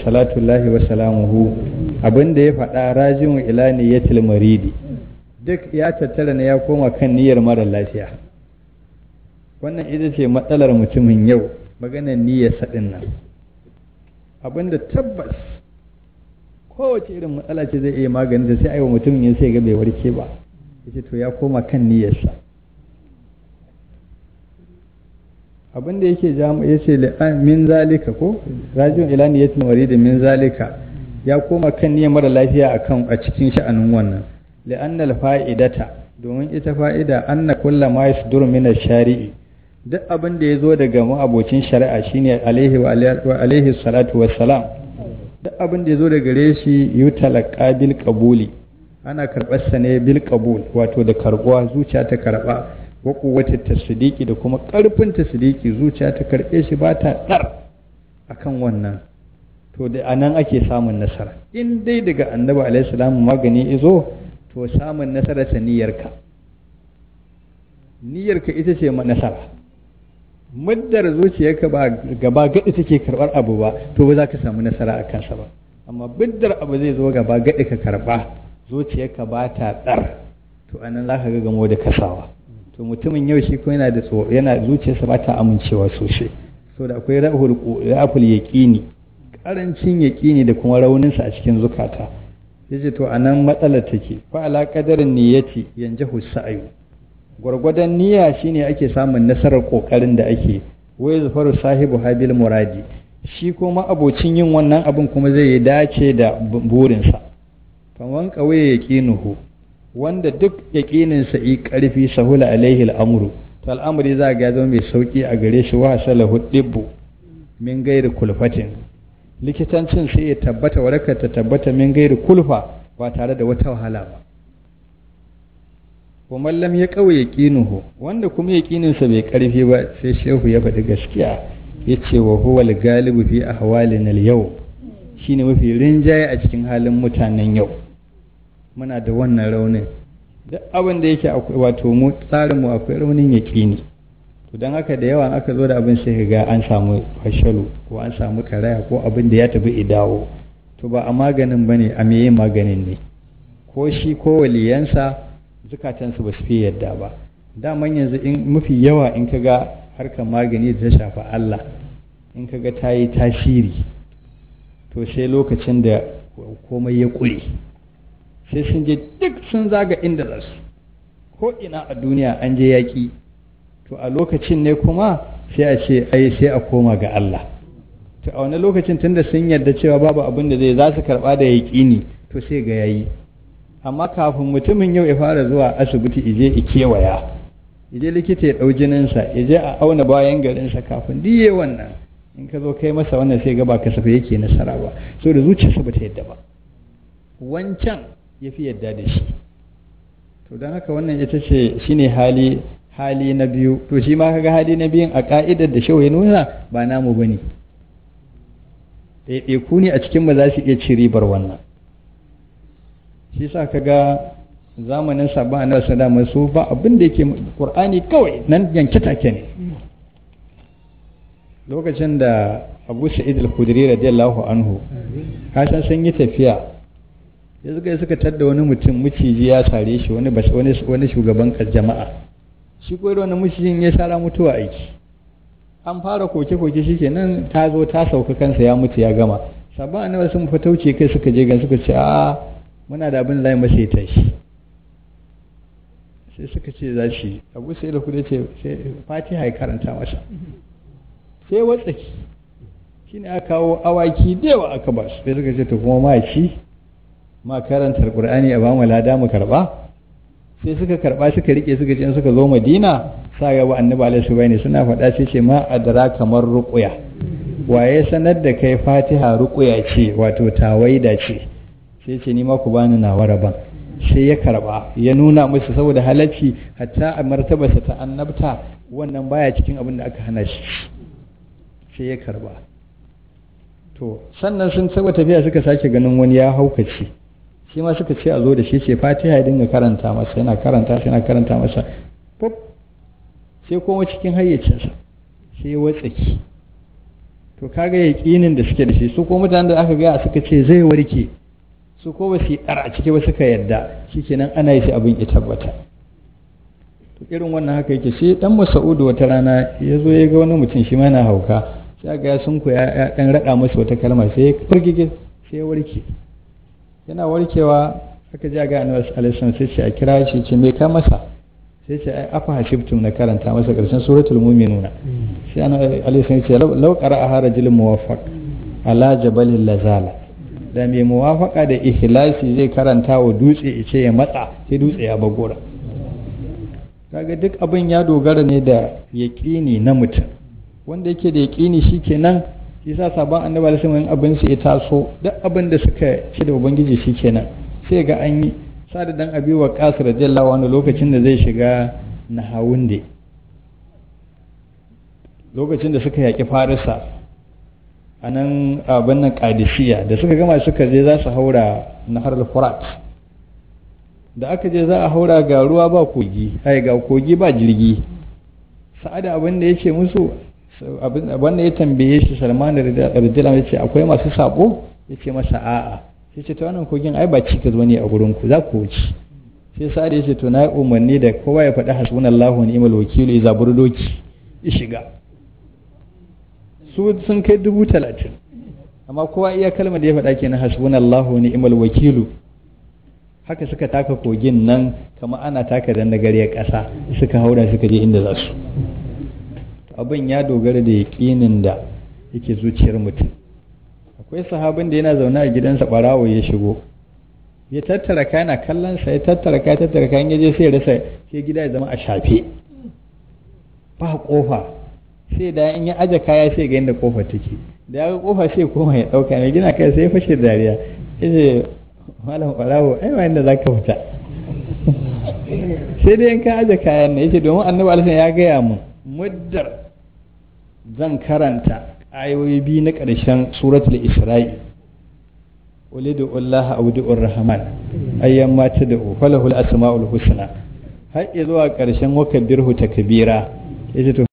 salatullahi wa salamuhu abinda ya faɗa rajin ila niyyatil maridi duk ya tattara ne ya koma kan niyyar mara lafiya. Wannan ita ce matsalar mutumin yau, maganar niyyar saɗin nan. Abinda tabbas kowace irin matsala ce zai iya magani da sai aiwa mutumin ya sai ga bai warke ba, yace to ya koma kan niyyarsa. Abinda yake jamu ya ce min zalika ko rajin ila niyyatil maridi min zalika ya koma kan niyyar mara lafiya a cikin sha'anin wannan. لأن الفائدة domin ita fa'ida anna kulla ma yasduru min ash-shari'i duk abin da yazo daga ma'abocin shari'a shine alaihi salatu wassalam duk abin da yazo daga gare shi yutalaqa bil qabuli ana karbar sa ne bil qabul wato da karbuwa zuciya ta karba wa quwwati tasdiqi da kuma karfin tasdiqi zuciya ta karbe shi ba ta dar akan wannan to da anan ake samun nasara in dai daga annabi alaihi salam magani izo to samun nasara ta niyyarka ita ce nasara muddar zuciyarka ba gaba gadi take karbar abu ba to ba za ka samu nasara a kansa ba amma muddar abu zai zo gaba gadi ka karba zuciyarka ba ta dar to anan za ka ga gamo da kasawa to mutumin yau shi ko yana da yana zuciyarsa ba ta amincewa sosai so da akwai ra'ful yaqini karancin yaqini da kuma rauninsa a cikin zukata yace to anan matsalar take fa ala qadarin niyyati yanjahu sa'yu gurgudan niyya shine ake samun nasarar kokarin da ake wai zafaru sahibu habil muradi shi kuma abocin yin wannan abin kuma zai yi dace da burinsa fa wan qawaye yaqinuhu wanda duk yaqinin sa yi karfi sahula alaihi al'amru to al'amari za ga zama mai sauki a gare shi wa salahu dibbu min gairi kulfatin likitancin sai ya tabbata warakar ta tabbata min gairi kulfa ba tare da wata wahala ba wa mallam ya kawai yaqinuhu wanda kuma yaqininsa bai karfi ba sai shehu ya faɗi gaskiya yace wa huwal galibu fi ahwalina al-yawm shine mafi rinjaye a cikin halin mutanen yau muna da wannan raunin duk abin da yake wato mu tsarin mu akwai raunin yaqini to don haka da yawa aka zo da abin sai ga an samu fashalu ko an samu karaya ko abin da ya tafi idawo to ba a maganin bane a meye maganin ne ko shi ko waliyansa zukatansu ba su fi yadda ba daman yanzu in mafi yawa in ka ga harkar magani da ta shafa Allah in ka ga ta yi tasiri to sai lokacin da komai ya ƙure sai sun je duk sun zaga inda za su ko ina a duniya an je yaƙi to a lokacin ne kuma sai a ce ai sai a koma ga Allah to a wani lokacin tunda sun yarda cewa babu abin da zai za su karba da yaƙini to sai ga yayi amma kafin mutumin yau ya fara zuwa asibiti ije ikewaya ije likita ya ɗau jininsa ije a auna bayan garinsa kafin diye wannan in ka zo kai masa wannan sai ga ba kasafa yake nasara ba so da zuciyarsa ba ta yadda ba wancan ya fi yadda da shi to don haka wannan ita ce shine hali na biyu to shi ma kaga hali na biyun a ka'idar da shehu ya nuna ba namu bane ɗaiɗaiku ne a cikin ba za su iya ci ribar wannan shi sa kaga zamanin sabon annabi sallallahu alaihi wasallam ba abin da yake qur'ani kawai nan yanke take ne lokacin da Abu Sa'id al-Khudri radiyallahu anhu kasan sun yi tafiya ya suka tadda wani mutum miciji ya sare shi wani shugaban jama'a shi ko wani mucijin ya sara mutuwa aiki an fara koke-koke shi kenan ta zo ta sauka kansa ya mutu ya gama sabon annabi sun fatauce kai suka je gan suka ce a muna da abin lai masa ya tashi sai suka ce za shi Abu Sa'id al-Khudri ce sai Fatiha ya karanta masa sai watsaki shine aka kawo awaki da yawa aka ba su sai suka ce to kuma ma ci ma karantar Qur'ani a ba mu lada mu karba sai suka karba suka rike suka ce suka zo Madina sa ga annabi alaihi subhanahu suna faɗa sai ce ma adara kamar ruqya waye sanar da kai Fatiha ruqya ce wato tawaida ce sai ce ni ma ku bani nawa rabon sai ya karba ya nuna musu saboda halacci hatta a martabarsa ta annabta wannan baya cikin abin da aka hana shi sai ya karba to sannan sun saba tafiya suka sake ganin wani ya haukace shi ma suka ce a zo da shi ce Fatiha ya dinga karanta masa yana karanta masa pop sai kuma cikin hayyacinsa sai ya watsaki to kaga yaƙinin da suke da shi su ko mutanen da aka gaya suka ce zai warke su ko ba su yi a ciki ba suka yarda shikenan ana yi shi abin ya tabbata. To irin wannan haka yake sai dan Mas'udu wata rana ya zo ya ga wani mutum shi ma yana hauka sai ga sun ku ya dan rada masa wata kalma sai ya furgige sai ya warke. Yana warkewa aka ji ga Annabi sallallahu alaihi wasallam sai ce a kira shi ce me ka masa sai ce ai afa hasibtum na karanta masa karshen suratul mu'minuna sai Annabi alaihi wasallam ce law qara'a rajulun muwaffaq ala jabalil lazala da mai muwafaka da ikhlasi zai karanta wa dutse ice ya matsa sai dutse ya bagora. Kaga duk abin ya dogara ne da yaƙini na mutum wanda yake da yaƙini shikenan yasa sabon annabi alaihi wasallam abin su ya taso duk abin da suka ci da ubangiji shikenan sai ga an yi. Sa'ad dan Abi Waqqas radiyallahu anhu lokacin da zai shiga Nahawunde lokacin da suka yaƙi Farisa a nan abin nan Qadisiyya da suka gama suka je za su haura Nahar al-Furat da aka je za a haura ga ruwa ba kogi ga kogi ba jirgi. Sa'ad abin da yace musu abin da ya tambaye shi Salman radiyallahu ya ce akwai masu sabo yace masa a'a sai ce ta wannan kogin ai ba cikas bane a gurin ku za ku wuce. sai Sa'ad ya ce to na umarni da kowa ya faɗi hasbunallahu wa ni'mal wakil ya zaburi doki ya shiga. Su sun kai 30,000 amma kowa iya kalmar da ya faɗa kenan hasbunallahu wa ni'mal wakilu. Haka suka taka kogin nan kama ana taka da nagariyar ƙasa suka haura suka je inda za su. Abin ya dogara da yaƙinin da yake zuciyar mutum. Akwai sahabin da yana zaune a gidansa ɓarawo ya shigo ya tattara kayan a kallonsa ya tattara kayan ya je sai rasa sai gida ya zama a shafe ba ƙofa sai da in ya aje kaya sai ga inda ƙofa take da ya ga ƙofa sai koma ya ɗauka mai gina kai sai fashe dariya ya malam ɓarawo ai wa inda za ka fita sai dai in ka aje kayan nan yace domin annabi alaihi ya gaya mun muddar zan karanta ayoyi biyu na ƙarshen suratul isra'i ulidu Allah audu'ur rahman ayyan ma tad'u falahul asma'ul husna har zuwa ƙarshen wakabbirhu takbira yace to